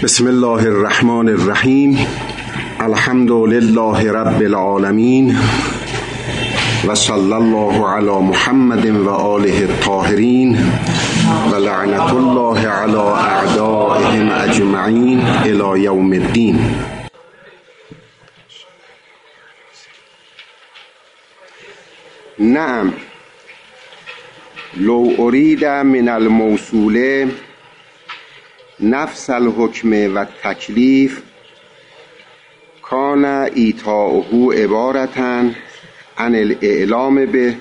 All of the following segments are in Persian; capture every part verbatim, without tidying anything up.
بسم الله الرحمن الرحیم. الحمد لله رب العالمین و صلی الله علی محمد و آله الطاهرین و لعنت الله علی اعدائهم اجمعین الی یوم الدین. نعم لو ارید من الموصول نفس الحکم و تکلیف کان ایتاؤه عبارتاً عن الاعلام به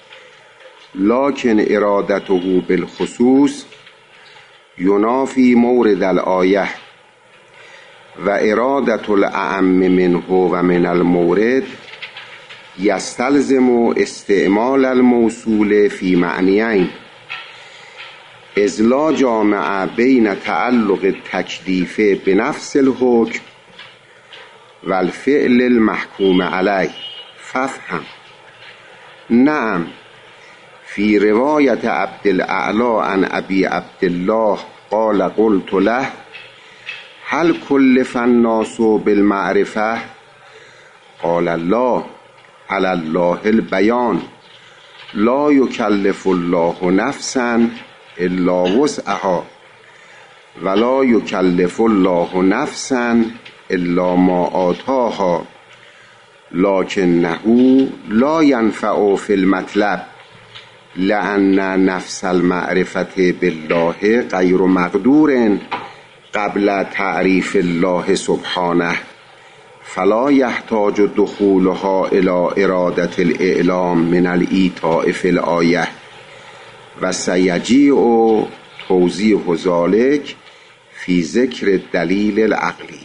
لکن ارادته بالخصوص ینافی مورد الآیه و ارادت الاعم منه و من المورد یستلزم استعمال الموصول فی معنیین اذ لا جامع بین تعلق التکلیف بنفس الحکم و الفعل المحکوم علیه. فافهم. نعم فی روایت عبدالاعلی عن ابی عبدالله قال قلت له هل کلف الناس بالمعرفه قال لا علی الله البیان لا یکلف الله نفسا الا وسعها ولا یکلف الله نفسا الا ما آتاها لکنه لا ینفع فی المطلب لأن نفس المعرفة بالله غیر مقدور قبل تعریف الله سبحانه فلا یحتاج دخولها الى ارادة الاعلام من الایتاء فی الآیه و سیجیع توضیح ذلک فی ذکر دلیل العقلی.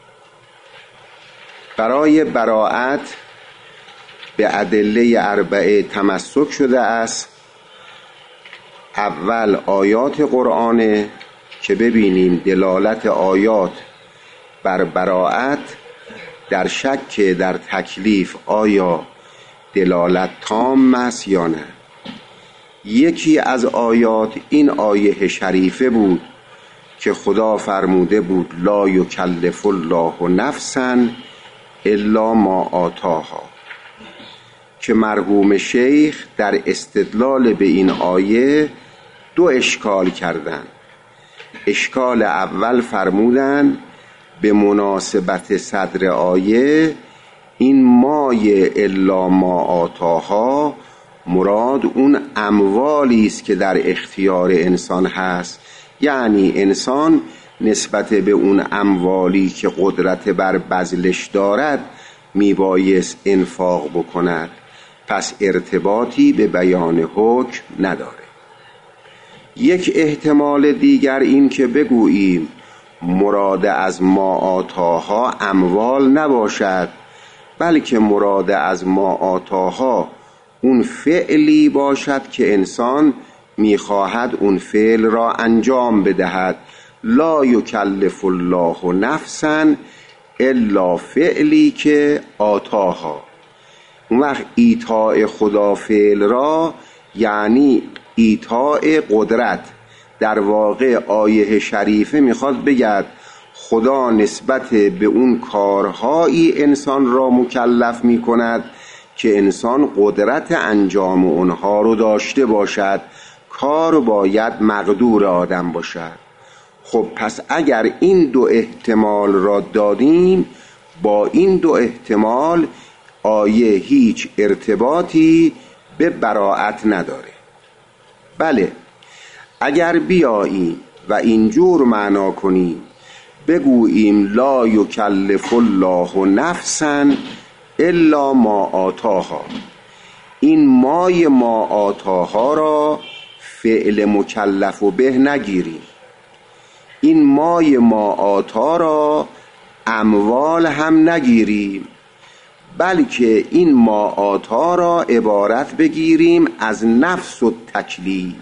برای براءت به ادله اربعه تمسک شده است. اول آیات قرآن که ببینیم دلالت آیات بر براءت در شک در تکلیف آیا دلالت تام است یا نه. یکی از آیات این آیه شریفه بود که خدا فرموده بود لا یکلف الله نفسا الا ما آتاها، که مرحوم شیخ در استدلال به این آیه دو اشکال کردند. اشکال اول فرمودند به مناسبت صدر آیه این مای الا ما آتاها مراد اون اموالی است که در اختیار انسان هست، یعنی انسان نسبت به اون اموالی که قدرت بر بذلش دارد میبایست انفاق بکند، پس ارتباطی به بیان حکم نداره. یک احتمال دیگر این که بگوییم مراد از ما آتاها اموال نباشد، بلکه مراد از ما آتاها اون فعلی باشد که انسان میخواهد اون فعل را انجام بدهد. لا یکلف الله نفسا الا فعلی که آتاها. اون وقت ایتاء خدا فعل را یعنی ایتاء قدرت. در واقع آیه شریفه میخواد بگد خدا نسبت به اون کارهایی انسان را مکلف میکند که انسان قدرت انجام اونها رو داشته باشد. کار باید مقدور آدم باشد. خب پس اگر این دو احتمال را دادیم، با این دو احتمال آیه هیچ ارتباطی به براءت نداره. بله اگر بیاییم و اینجور معنا کنیم بگوییم لا یکلف الله نفسا الا ما آتاها، این مای ما آتاها را فعل مکلف و به نگیریم. این مای ما آتا را اموال هم نگیریم، بلکه این ما آتا را عبارت بگیریم از نفس و تکلیف.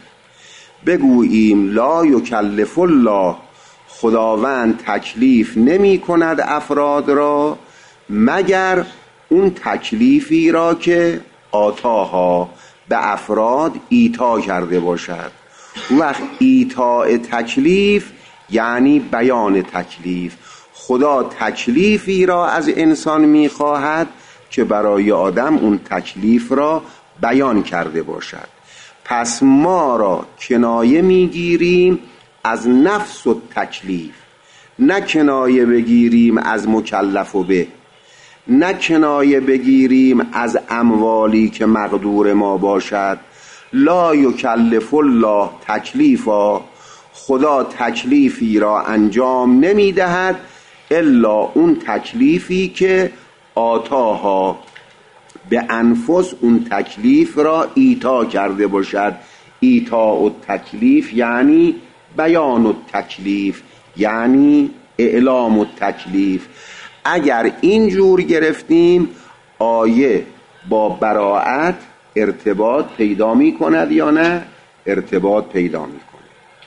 بگوییم لا یکلف الله، خداوند تکلیف نمی کند افراد را مگر اون تکلیفی را که آتاها به افراد ایتا کرده باشد. وقت ایتاء تکلیف یعنی بیان تکلیف. خدا تکلیفی را از انسان میخواهد که برای آدم اون تکلیف را بیان کرده باشد. پس ما را کنایه میگیریم از نفس و تکلیف، نه کنایه بگیریم از مکلف و به، نه کنایه بگیریم از اموالی که مقدور ما باشد. لا یکلف الله تکلیفا، خدا تکلیفی را انجام نمی دهد الا اون تکلیفی که آتاها به انفس اون تکلیف را ایتا کرده باشد. ایتا و تکلیف یعنی بیان و تکلیف، یعنی اعلام و تکلیف. اگر اینجور گرفتیم آیه با براءت ارتباط پیدا می کند یا نه؟ ارتباط پیدا می کند.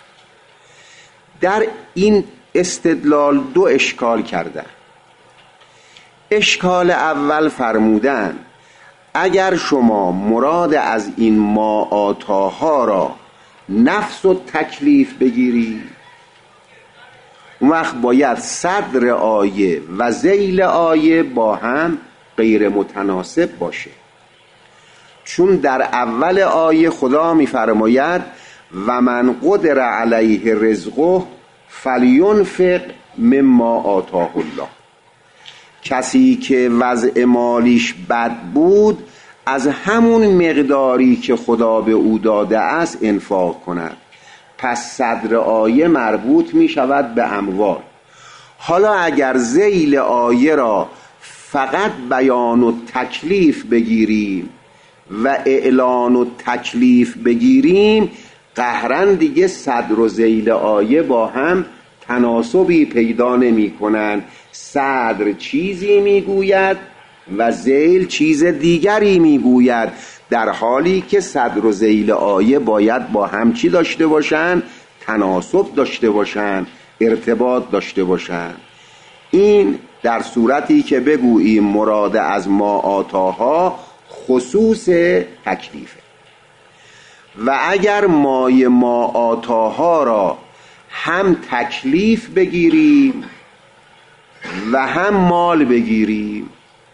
در این استدلال دو اشکال کردن. اشکال اول فرمودن اگر شما مراد از این ما آتاها را نفس و تکلیف بگیری، اون وقت باید صدر آیه و ذیل آیه با هم غیر متناسب باشه. چون در اول آیه خدا می‌فرماید و من قدر علیه رزقه فلینفق مما آتاه الله، کسی که وضع مالیش بد بود از همون مقداری که خدا به او داده است انفاق کند. پس صدر آیه مربوط می شود به اموال. حالا اگر ذیل آیه را فقط بیان و تکلیف بگیریم و اعلان و تکلیف بگیریم، قهرن دیگه صدر و ذیل آیه با هم تناسبی پیدا نمی کنند. صدر چیزی می گوید و ذیل چیز دیگری می گوید، در حالی که صدر و ذیل آیه باید با هم چی داشته باشند؟ تناسب داشته باشند، ارتباط داشته باشند. این در صورتی که بگوییم مراد از ما آتاها خصوص تکلیفه. و اگر مای ما آتاها را هم تکلیف بگیریم و هم مال بگیریم،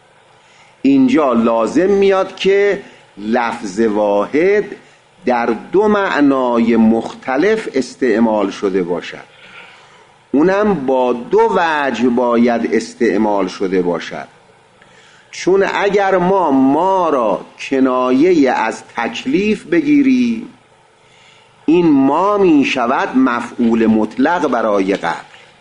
اینجا لازم میاد که لفظ واحد در دو معنای مختلف استعمال شده باشد، اونم با دو وجه باید استعمال شده باشد. چون اگر ما ما را کنایه از تکلیف بگیریم، این ما می شود مفعول مطلق برای قبل.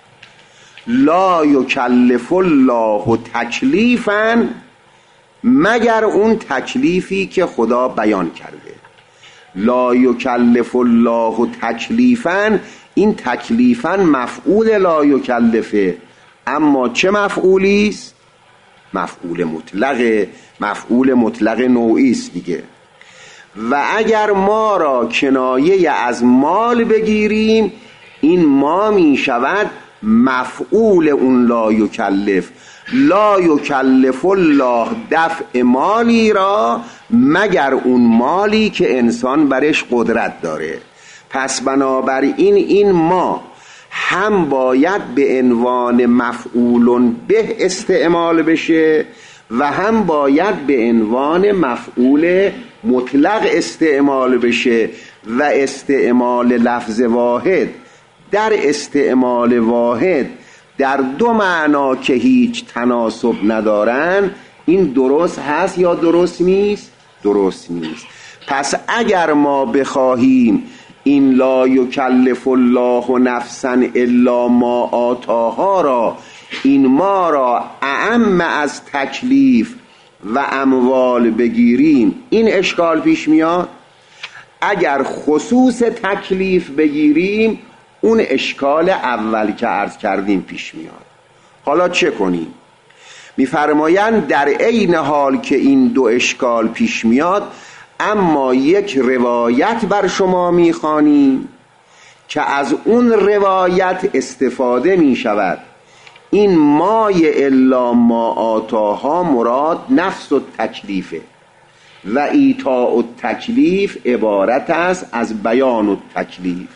لا یکلف الله تکلیفا، مگر اون تکلیفی که خدا بیان کرده. لا یکلف الله تکلیفا، این تکلیفا مفعول لا یکلفه، اما چه مفعولی است؟ مفعول مطلق، مفعول مطلق نوعی است دیگه. و اگر ما را کنایه از مال بگیریم، این ما می شود مفعول اون لا یکلف. لا یکلف الله دفع مالی را مگر اون مالی که انسان برش قدرت داره. پس بنابراین این ما هم باید به عنوان مفعول به استعمال بشه و هم باید به عنوان مفعول مطلق استعمال بشه. و استعمال لفظ واحد در استعمال واحد در دو معنا که هیچ تناسب ندارن، این درست هست یا درست نیست؟ درست نیست. پس اگر ما بخواهیم این لا یکلف الله نفسا الا ما آتاها را، این ما را اعم از تکلیف و اموال بگیریم، این اشکال پیش میاد. اگر خصوص تکلیف بگیریم، اون اشکال اول که عرض کردیم پیش میاد. حالا چه کنیم؟ میفرمایند در عین حال که این دو اشکال پیش میاد، اما یک روایت بر شما میخوانیم که از اون روایت استفاده میشود. این مای الا ما آتاها مراد نفس و تکلیفه و ایتا و تکلیف عبارت است از بیان و تکلیف.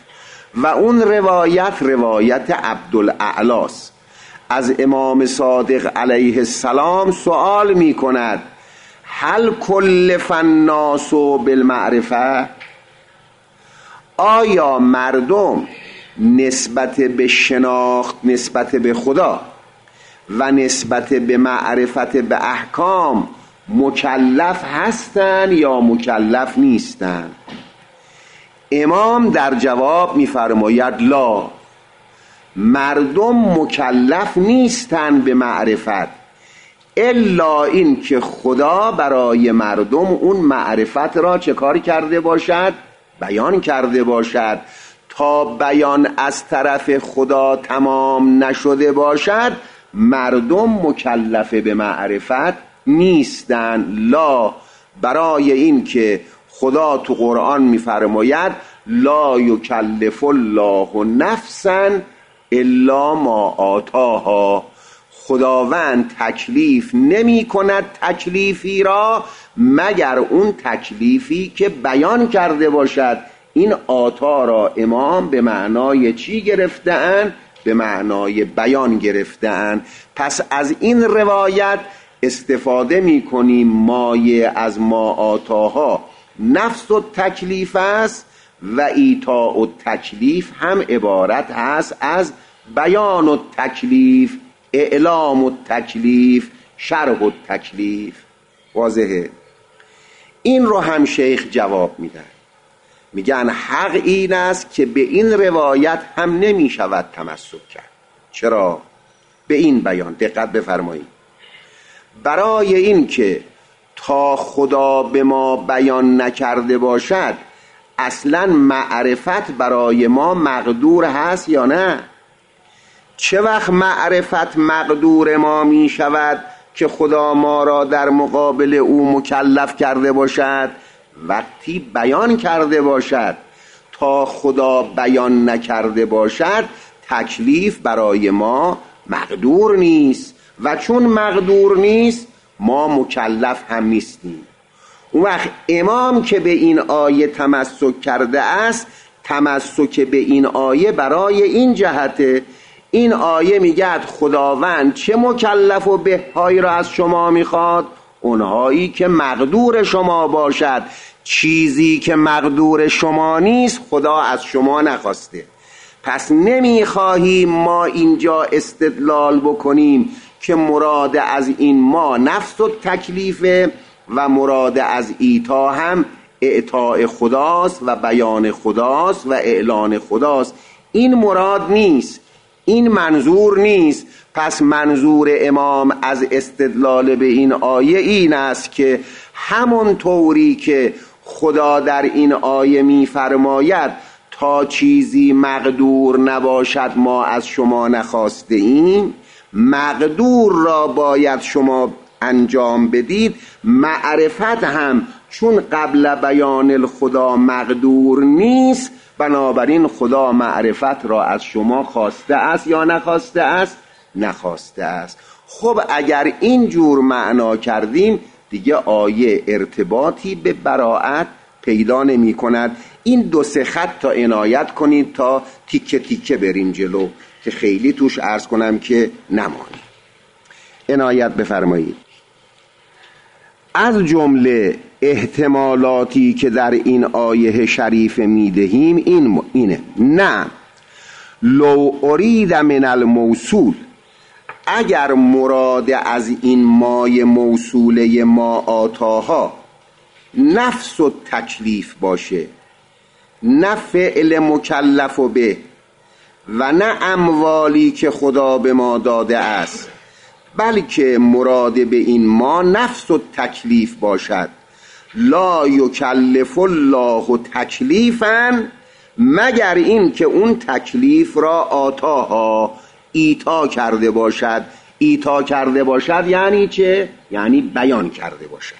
و اون روایت روایت عبدالاعلاست. از امام صادق علیه السلام سوال می کند هل کلف الناس بالمعرفه؟ آیا مردم نسبت به شناخت نسبت به خدا و نسبت به معرفت به احکام مکلف هستند یا مکلف نیستند؟ امام در جواب می‌فرماید لا، مردم مکلف نیستند به معرفت الا این که خدا برای مردم اون معرفت را چه کاری کرده باشد؟ بیان کرده باشد. تا بیان از طرف خدا تمام نشده باشد مردم مکلف به معرفت نیستند. لا، برای این که خدا تو قرآن می‌فرماید لا یکلف الله نفسا الا ما آتاها، خداوند تکلیف نمی کند تکلیفی را مگر اون تکلیفی که بیان کرده باشد. این آتا را امام به معنای چی گرفته‌اند؟ به معنای بیان گرفته‌اند. پس از این روایت استفاده می کنیم مایه از ما آتاها نفس و تکلیف است و ایتاء و تکلیف هم عبارت هست از بیان و تکلیف، اعلام و تکلیف، شرح و تکلیف. واضحه؟ این رو هم شیخ جواب میدن، میگن حق این است که به این روایت هم نمی شود تمسک کرد. چرا؟ به این بیان دقت بفرمایید. برای این که تا خدا به ما بیان نکرده باشد اصلا معرفت برای ما مقدور هست یا نه؟ چه وقت معرفت مقدور ما می شود که خدا ما را در مقابل او مکلف کرده باشد؟ وقتی بیان کرده باشد. تا خدا بیان نکرده باشد تکلیف برای ما مقدور نیست و چون مقدور نیست ما مکلف هم نیستیم. اون وقت امام که به این آیه تمسک کرده است، تمسک به این آیه برای این جهته، این آیه میگه خداوند چه مکلف و بهایی را از شما میخواد؟ اونهایی که مقدور شما باشد. چیزی که مقدور شما نیست خدا از شما نخواسته. پس نمیخواهیم ما اینجا استدلال بکنیم که مراد از این ما نفس و تکلیفه و مراد از ایتا هم اعطاء خداست و بیان خداست و اعلان خداست. این مراد نیست، این منظور نیست. پس منظور امام از استدلال به این آیه این است که همون طوری که خدا در این آیه می فرماید تا چیزی مقدور نباشد ما از شما نخواسته ایم، مقدور را باید شما انجام بدید. معرفت هم چون قبل بیان الخدا مقدور نیست، بنابراین خدا معرفت را از شما خواسته است یا نخواسته است؟ نخواسته است. خب اگر این جور معنا کردیم دیگه آیه ارتباطی به براءت پیدا نمی کند. این دو سه خط تا عنایت کنید تا تیکه تیکه بریم جلو که خیلی توش عرض کنم که نمانی. عنایت بفرمایید. از جمله احتمالاتی که در این آیه شریف میدهیم این اینه: نه لو ارید من الموصول، اگر مراد از این مای موصوله ما آتاها نفس و تکلیف باشه، نه فعل مکلف و به و نه اموالی که خدا به ما داده است، بلکه مراد به این ما نفس و تکلیف باشد، لا یکلف الله تکلیفا، مگر این که اون تکلیف را آتاها ایتا کرده باشد. ایتا کرده باشد یعنی چه؟ یعنی بیان کرده باشد.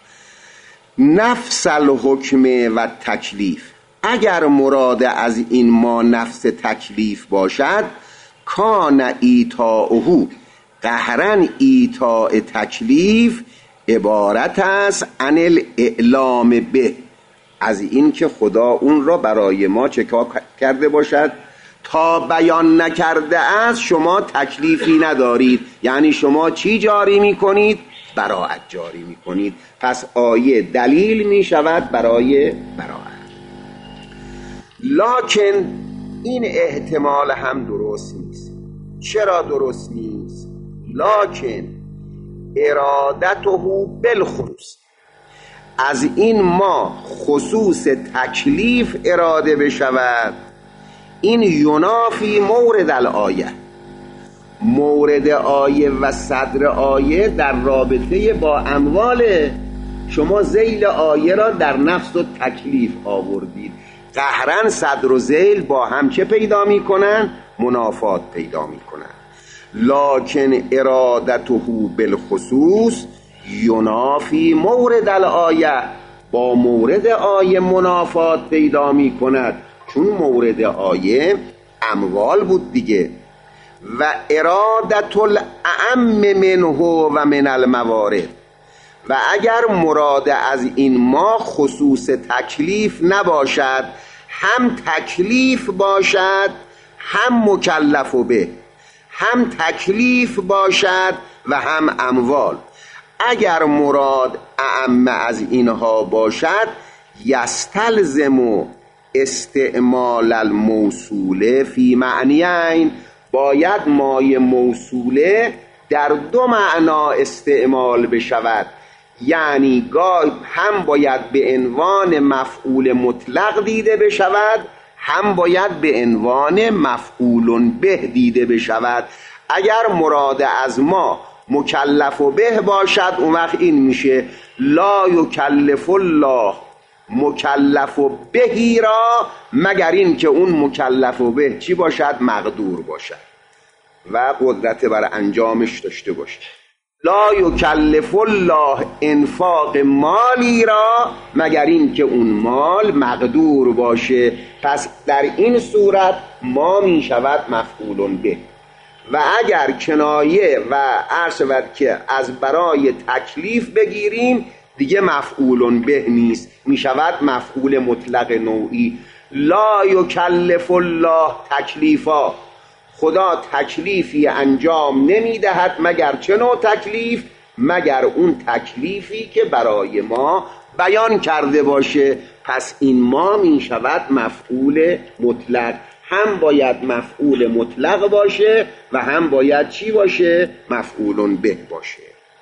نفس الحکم و تکلیف، اگر مراد از این ما نفس تکلیف باشد، کان ایتاؤه قهرن، ایتاء تکلیف عبارت است عن الاعلام به، از این که خدا اون را برای ما کرده باشد. تا بیان نکرده است شما تکلیفی ندارید، یعنی شما چی جاری میکنید؟ براءت جاری میکنید. پس آیه دلیل میشود برای براءت. لکن این احتمال هم درست نیست. چرا درست نیست؟ لکن ارادته بالخصوص، از این ما خصوص تکلیف اراده بشود، این ینافی مورد الآیه، مورد آیه و صدر آیه در رابطه با اموال شما ذیل آیه را در نفس و تکلیف آوردید. قهرن صدر و ذیل با هم چه پیدا می کنن؟ منافات پیدا می کنن. لکن ارادته بالخصوص ینافی مورد الآیه، با مورد آیه منافات پیدا می کند، چون مورد آیه اموال بود دیگه. و ارادت الاعم منه و من الموارد، و اگر مراد از این ما خصوص تکلیف نباشد، هم تکلیف باشد هم مکلف به، هم تکلیف باشد و هم اموال. اگر مراد اعم از اینها باشد یستلزم استعمال الموصوله فی معنیین، باید مای موصوله در دو معنا استعمال بشود. یعنی گاه هم باید به عنوان مفعول مطلق دیده بشود، هم باید به عنوان مفعول به دیده بشود. اگر مراد از ما مکلف به باشد اون وقت این میشه لا یکلف الله مکلف بهی را، مگر این که اون مکلف به چی باشد؟ مقدور باشد و قدرت بر انجامش داشته باشد. لا یکلف الله انفاق مالی را، مگر این که اون مال مقدور باشه. پس در این صورت ما می شود مفعول به. و اگر کنایه و عرض شود که از برای تکلیف بگیریم دیگه مفعول به نیست، می شود مفعول مطلق نوعی. لا یکلف الله تکلیفا، خدا تکلیفی انجام نمی دهد مگر چه نوع تکلیف؟ مگر اون تکلیفی که برای ما بیان کرده باشه. پس این ما می شود مفعول مطلق، هم باید مفعول مطلق باشه و هم باید چی باشه؟ مفعول به باشه.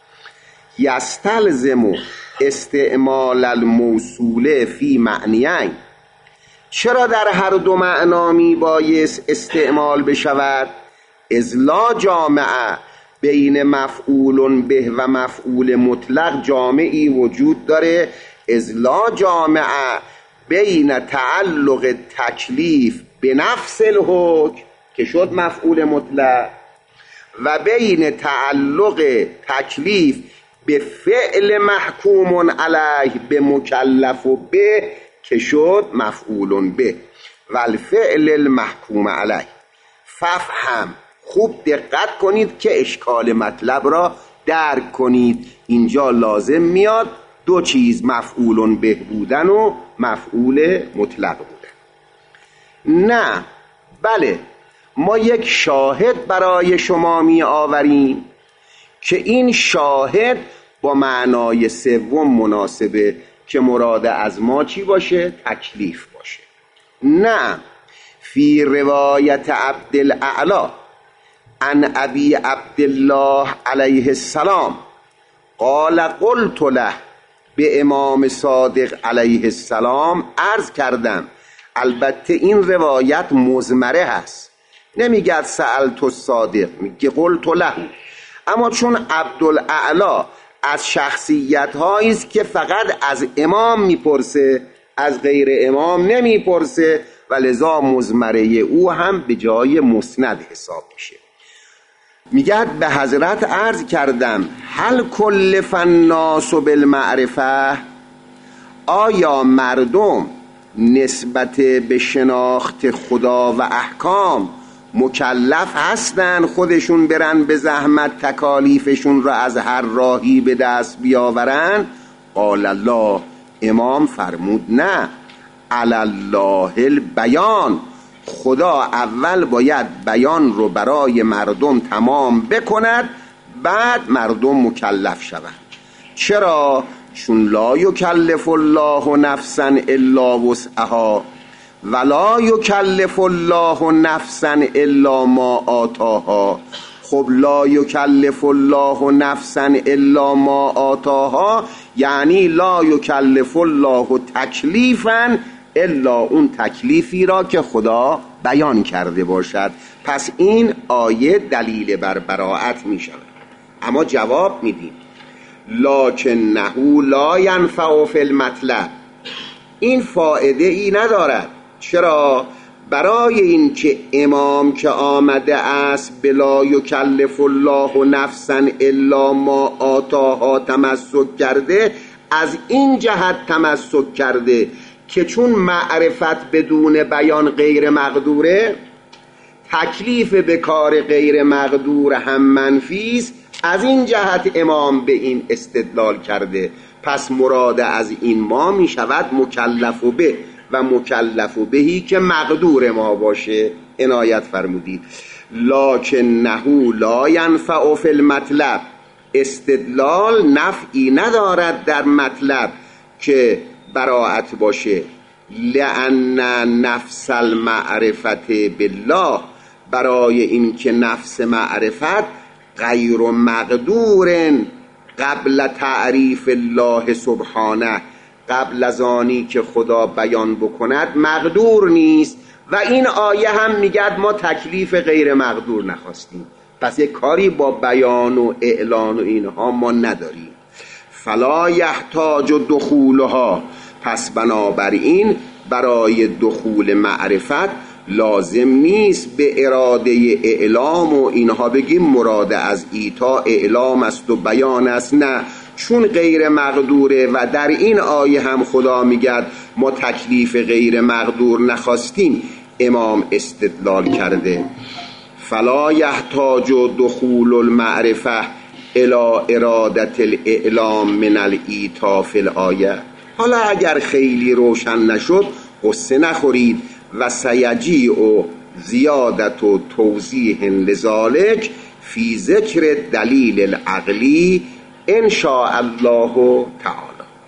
یستلزم استعمال الموصوله فی معنیین، چرا در هر دو معنا می بایست استعمال بشود؟ اذ لا جامعه بین مفعول به و مفعول مطلق جامعی وجود داره. اذ لا جامعه بین تعلق تکلیف به نفس الحکم که شد مفعول مطلق و بین تعلق تکلیف به فعل محکوم علیه به مکلف و به که شد مفعول به و الفعل المحکوم علیه. ففهم، خوب دقت کنید که اشکال مطلب را درک کنید. اینجا لازم میاد دو چیز، مفعول به بودن و مفعول مطلق بودن. نه، بله، ما یک شاهد برای شما می آوریم که این شاهد با معنای سوم مناسبه که مراد از ما چی باشه؟ تکلیف باشه. نه، فی روایت عبدالاعلی عن ابی عبدالله علیه السلام قال قلت له، به امام صادق علیه السلام عرض کردم. البته این روایت مضمره هست، نمیگه سألت الصادق، میگه قلت له. اما چون عبدالاعلی از شخصیت هایی است که فقط از امام میپرسه، از غیر امام نمیپرسه و لذا مضمره او هم به جای مسند حساب میشه. میگه به حضرت عرض کردم هل کلف الناس بالمعرفه، آیا مردم نسبت به شناخت خدا و احکام مکلف هستن خودشون برن به زحمت تکالیفشون را از هر راهی به دست بیاورن؟ قال الله، امام فرمود نه، علی الله البیان، خدا اول باید بیان رو برای مردم تمام بکند، بعد مردم مکلف شوند. چرا؟ چون لا یکلف الله نفسا الا وسعها ولا یکلف الله نفسا الا ما آتاها. خب لا یکلف الله نفسا الا ما آتاها یعنی لا یکلف الله تکلیفا الا اون تکلیفی را که خدا بیان کرده باشد. پس این آیه دلیل بر براءت می شود. اما جواب میدیم لکنه لا ینفع فی المطلب، این فایده ای ندارد. چرا؟ برای این که امام که آمده است بلا یکلف الله نفسا الا ما آتاها تمسک کرده، از این جهت تمسک کرده که چون معرفت بدون بیان غیر مقدوره، تکلیف به کار غیر مقدور هم منفی است. از این جهت امام به این استدلال کرده. پس مراد از این ما می شود مکلف به و مکلف بهی که مقدور ما باشه. عنایت فرمودید لکنه لا ینفع فی المطلب، استدلال نفعی ندارد در مطلب که براءت باشه. لأن نفس المعرفت بالله، برای این که نفس معرفت غیر مقدور قبل تعریف الله سبحانه، قبل از آنی که خدا بیان بکند مقدور نیست. و این آیه هم میگد ما تکلیف غیر مقدور نخواستیم، پس یک کاری با بیان و اعلان و اینها ما نداریم. فلا یحتاج دخولها، پس بنابراین برای دخول معرفت لازم نیست به اراده اعلام و اینها بگیم مراد از ایتا اعلام است و بیان است. نه، چون غیر مقدوره و در این آیه هم خدا میگد ما تکلیف غیر مقدور نخواستیم، امام استدلال کرده فلا یحتاج دخول المعرفه الی ارادت الاعلام من الایتا فی الآیه. حالا اگر خیلی روشن نشد قصه نخورید و سیجیع و زیادت و توضیح لذالک فی ذکر دلیل العقلی ان شاء الله تعالی.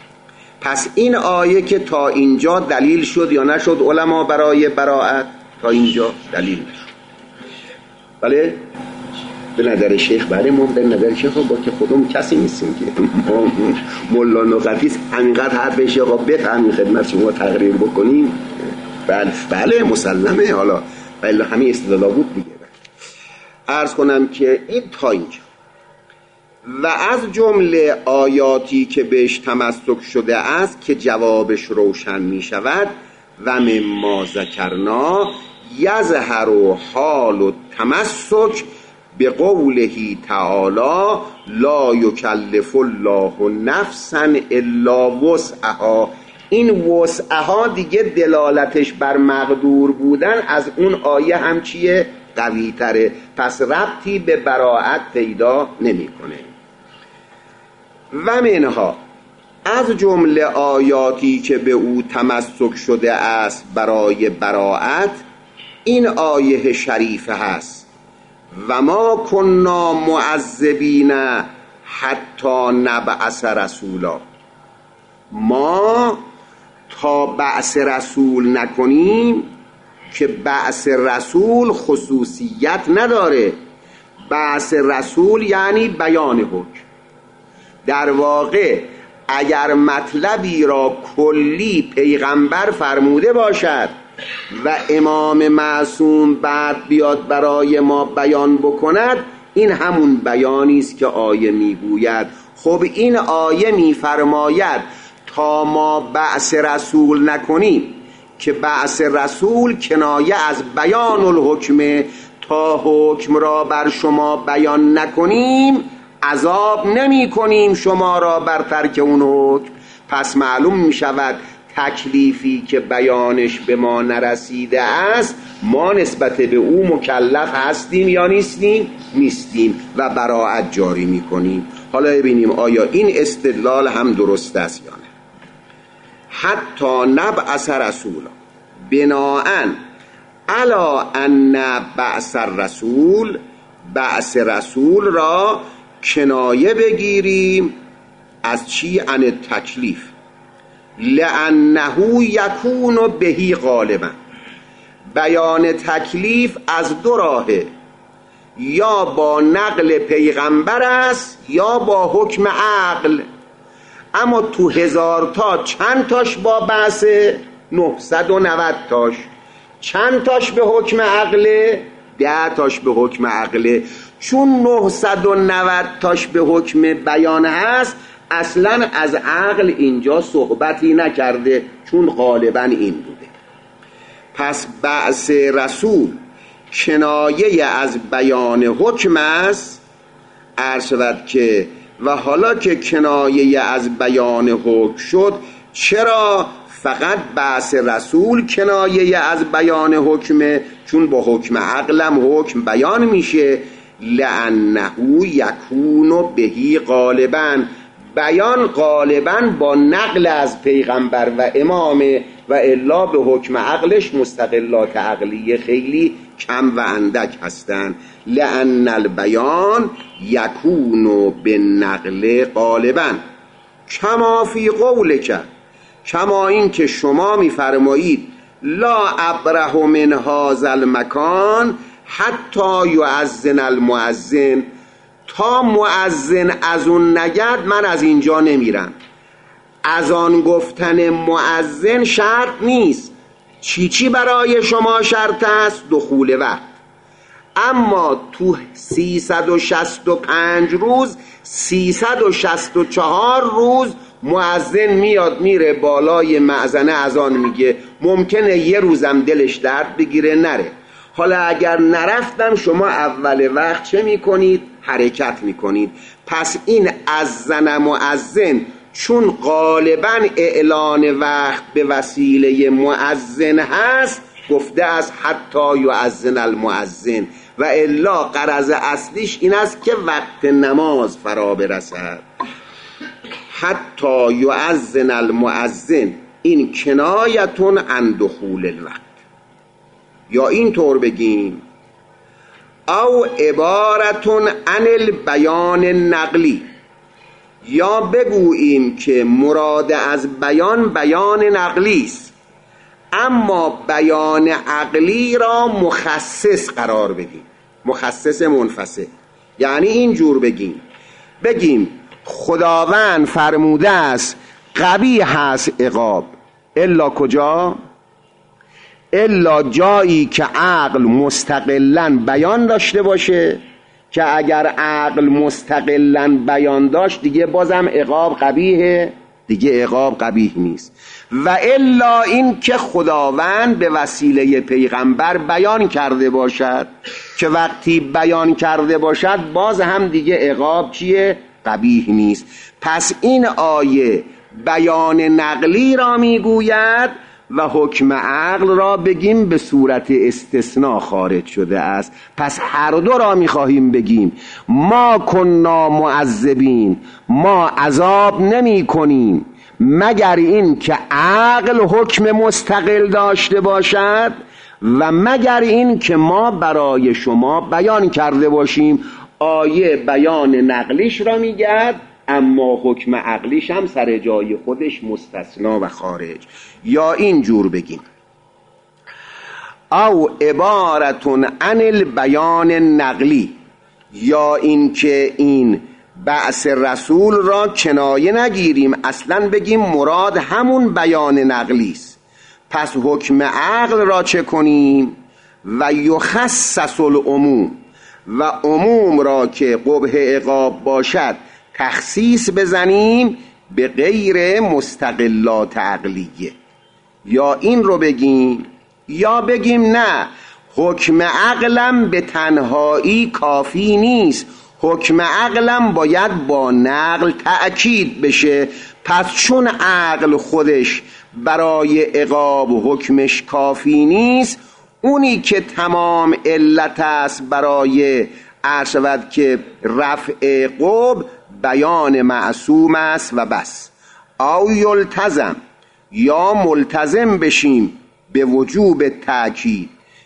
پس این آیه که تا اینجا دلیل شد یا نشد علما برای براءت؟ تا اینجا دلیل نشد. بله به نظر شیخ، بله ما به نظر شیخ با که خودم کسی نیستیم که مولا نقفیس همینقدر حرفش آقا بفهمیم خدمت شما تقریر بکنیم. بله بله مسلمه. حالا بله همین استدلال بود دیگه. عرض کنم که این تا اینجا و از جمله آیاتی که بهش تمسک شده است که جوابش روشن می شود و مما ذکرنا یظهر حال و تمسک به قوله تعالی لا یکلف الله نفسا الا وسعها. این وسعها دیگه دلالتش بر مقدور بودن از اون آیه هم چیه؟ قوی تره. پس ربطی به براءت پیدا نمی کنه. و منها، از جمله آیاتی که به او تمسک شده است برای براءت این آیه شریفه هست و ما کنا معذبین حتی نبعث رسولا. ما تا بعث رسول نکنیم، که بعث رسول خصوصیت نداره. بعث رسول یعنی بیان حکم. در واقع اگر مطلبی را کلی پیغمبر فرموده باشد و امام معصوم بعد بیاد برای ما بیان بکند، این همون بیانی است که آیه میگوید. خب این آیه میفرماید تا ما بعث رسول نکنیم، که بعث رسول کنایه از بیان الحکم، تا حکم را بر شما بیان نکنیم عذاب نمی کنیم شما را بر ترک اون حکم. پس معلوم می شود تکلیفی که بیانش به ما نرسیده است ما نسبت به او مکلف هستیم یا نیستیم؟ نیستیم و براءت جاری می کنیم. حالا ببینیم آیا این استدلال هم درست است یا نه. حتی نبعث رسولا، بناءً الا ان بعث الرسول، بعث رسول را کنایه بگیریم از چی؟ عن تکلیف. لانه یکون بهی غالبا، بیان تکلیف از دو راهه، یا با نقل پیغمبر است یا با حکم عقل. اما تو هزار تا چند تاش با بعث؟ نهصد و نود تاش. چند تاش به حکم عقله؟ ده تاش به حکم عقله. چون نهصد و نود تاش به حکم بیان هست، اصلا از عقل اینجا صحبتی نکرده، چون غالبا این بوده. پس بعث رسول کنایه از بیان حکم است. عرض شود که و حالا که کنایه از بیان حکم شد، چرا فقط بعث رسول کنایه از بیان حکمه؟ چون با حکم عقلم حکم بیان میشه. لانه یکون بهی غالبا، بیان غالبا با نقل از پیغمبر و امامه، و الا به حکم عقلش مستقلات عقلیه خیلی کم و اندک هستند. لان البیان یکون بالنقل غالبا کما فی قولک، کما این که شما میفرمایید لا ابرح من هذا المکان حتی یؤذن المؤذن، تا مؤذن از اون نگد من از اینجا نمیرم. از آن گفتن مؤذن شرط نیست. چی چی برای شما شرط است؟ دخول وقت. اما تو سیصد و شصت و پنج روز، سیصد و شصت و چهار روز مؤذن میاد میره بالای مأذنه اذان میگه. ممکنه یه روزم دلش درد بگیره نره. حالا اگر نرفتم، شما اول وقت چه میکنید؟ حرکت میکنید. پس این اذن مؤذن چون غالبا اعلان وقت به وسیله مؤذن هست، گفته از حتی یؤذن المؤذن، و الا غرض اصلیش این است که وقت نماز فرا برسد. حتی یؤذن المؤذن این کنایتون عن دخول الوقت. یا این طور بگیم او عبارتون عن البیان نقلی، یا بگوییم که مراد از بیان بیان نقلی است، اما بیان عقلی را مخصص قرار بدیم، مخصص منفصل. یعنی اینجور بگیم بگیم خداوند فرموده است قبیح است عقاب، الا کجا؟ الا جایی که عقل مستقلاً بیان داشته باشه، که اگر عقل مستقلاً بیان داشت دیگه بازم عقاب قبیحه، دیگه عقاب قبیح نیست. و الا این که خداوند به وسیله پیغمبر بیان کرده باشد، که وقتی بیان کرده باشد باز هم دیگه عقاب چیه؟ قبیح نیست. پس این آیه بیان نقلی را میگوید و حکم عقل را بگیم به صورت استثناء خارج شده است. پس هر دو را میخواهیم بگیم. ما کننا معذبین، ما عذاب نمی کنیم مگر این که عقل حکم مستقل داشته باشد و مگر این که ما برای شما بیان کرده باشیم. آیه بیان نقلیش را میگرد، اما حکم عقلیش هم سر جای خودش مستثنا و خارج. یا این جور بگیم او عبارتون عن البیان نقلی، یا این که این بعث رسول را کنایه نگیریم، اصلا بگیم مراد همون بیان نقلی است. پس حکم عقل را چه کنیم؟ و یخصص العموم، و عموم را که قبح عقاب باشد تخصیص بزنیم به غیر مستقلات عقلیه. یا این رو بگیم یا بگیم نه، حکم عقلم به تنهایی کافی نیست، حکم عقلم باید با نقل تأکید بشه. پس چون عقل خودش برای عقاب حکمش کافی نیست، اونی که تمام علت است برای عرض شود که رفع قبح بیان معصوم است و بس. او یلتزم، یا ملتزم بشیم به وجوب تأکید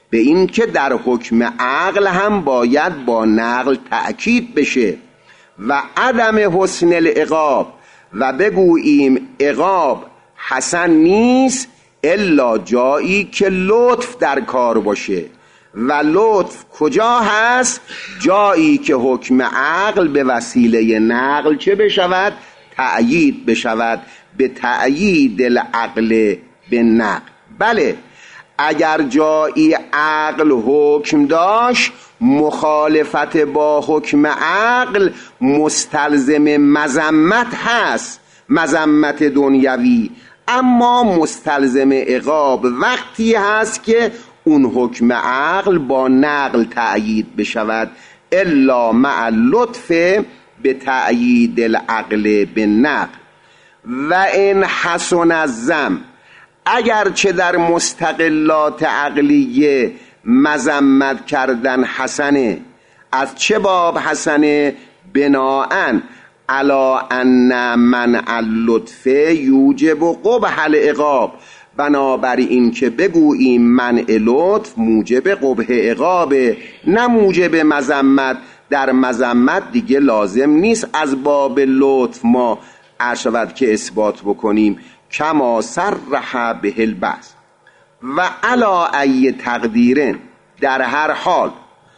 به این که در حکم عقل هم باید با نقل تأکید بشه و عدم حسن العقاب و بگوییم عقاب حسن نیست الا جایی که لطف در کار باشه و لطف کجا هست؟ جایی که حکم عقل به وسیله نقل چه بشود؟ تأیید بشود، به تأیید العقل به نقل. بله، اگر جایی عقل حکم داشت مخالفت با حکم عقل مستلزم مذمت هست، مذمت دنیوی، اما مستلزم عقاب وقتی هست که اون حکم عقل با نقل تأیید بشود، الا مع لطف به تأیید العقل به نقل. و این حسن الذم، اگرچه در مستقلات عقلیه مذمت کردن حسنه، از چه باب حسنه؟ بناءً علی ان منع اللطف یوجب قبح العقاب، بنابراین که بگوییم منع لطف موجب قبح عقابه نه موجب مذمت. در مذمت دیگه لازم نیست از باب لطف ما ارشد که اثبات بکنیم، کما صرح به البحث. و علا ای تقدیرن، در هر حال،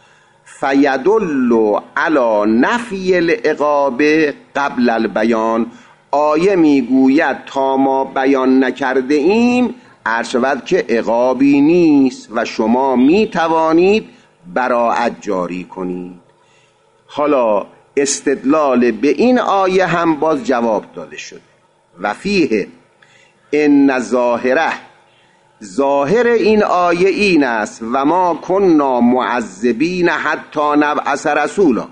فیدل علی نفی العقاب قبل البیان، آیه میگوید تا ما بیان نکرده ایم ارشد که عقابی نیست و شما میتوانید براءت جاری کنید. حالا استدلال به این آیه هم باز جواب داده شده. و فیه ان ظاهره، ظاهر این آیه این است و ما کننا معذبین حتی نبعث رسولا.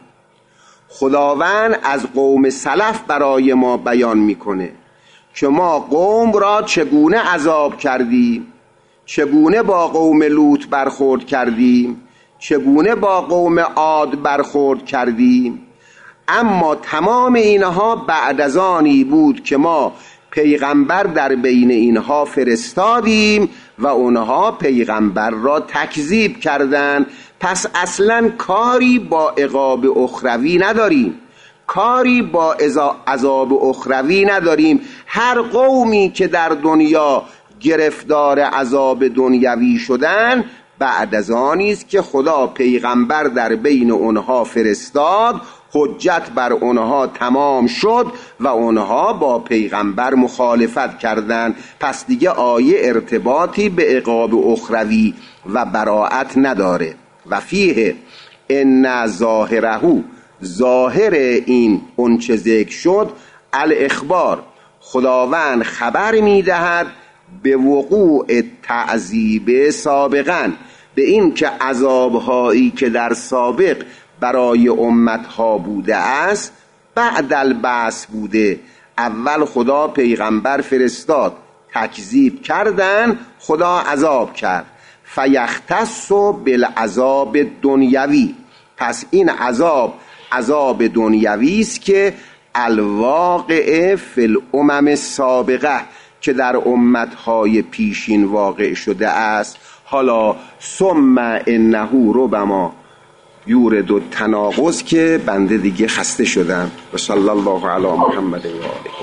خداوند از قوم سلف برای ما بیان میکنه که ما قوم را چگونه عذاب کردیم، چگونه با قوم لوط برخورد کردیم، چگونه با قوم عاد برخورد کردیم. اما تمام اینها بعد از آنی بود که ما پیغمبر در بین اینها فرستادیم و اونها پیغمبر را تکذیب کردند. پس اصلا کاری با عقاب اخروی نداریم، کاری با عذاب اخروی نداریم. هر قومی که در دنیا گرفتار عذاب دنیوی شدن بعد از آنی است که خدا پیغمبر در بین اونها فرستاد، حجت بر اونها تمام شد و اونها با پیغمبر مخالفت کردند. پس دیگه آیه ارتباطی به عقاب اخروی و براءت نداره. و فیه ان ظاهره، ظاهر این اون چه ذکر شد، الاخبار، خداوند خبر میدهد به وقوع تعذیب سابقا، به این که عذابهایی که در سابق برای امتها بوده است بعد البعث بوده. اول خدا پیغمبر فرستاد، تکذیب کردن، خدا عذاب کرد. فیختص بالعذاب دنیوی، پس این عذاب عذاب دنیوی است که الواقع فی الامم السابقه، که در امتهای پیشین واقع شده است. حالا ثم انه ربما یورد التناقض، که بنده دیگه خسته شدم. و صلی الله علی محمد و آله.